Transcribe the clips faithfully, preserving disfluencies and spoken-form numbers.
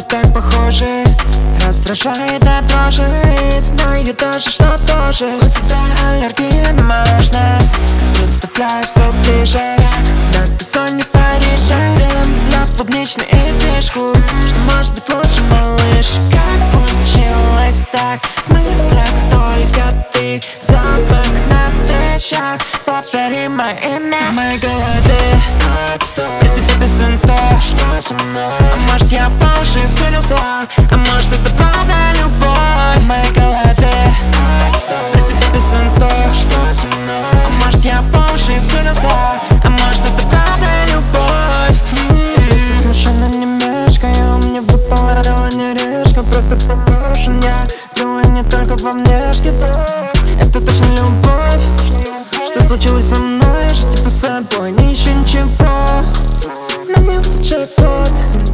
так похожи, раздражает до дрожи. Знаю тоже, что тоже у тебя аллергия на мороженое. Представляю все ближе, на газоне Парижа. Делаем любовь клубничную и свежку, что может быть лучше, малыш? Как случилось так? В мыслях только ты, запах на плечах. Повтори мое имя в моей голове. Я тебе без инста. А может я по уши втюрился, а может это правда любовь в моей голове. Я тебе без инста. А может я по уши втюрился, а может это правда любовь. Если смущенно не мешкаю, мне выпала дело не решка. Просто пропоршен, я дело не только во внешке. Это точно любовь. Что случилось со мной, жить по собой, не ищу ничего. На мне джекпот.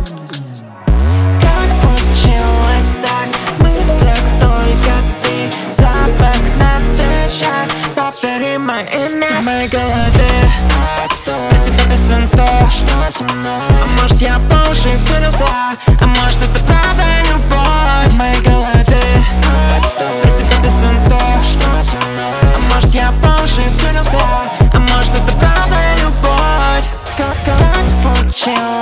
Как случилось так? В мыслях только ты, запах на плечах. Повтори мое имя в моей голове. Я тебя без инста. А может я по уши втюрился, а может это правда любовь в моей голове. Я тебя без инста. А может я по уши втюрился, а может это правда любовь. Как, как случилось?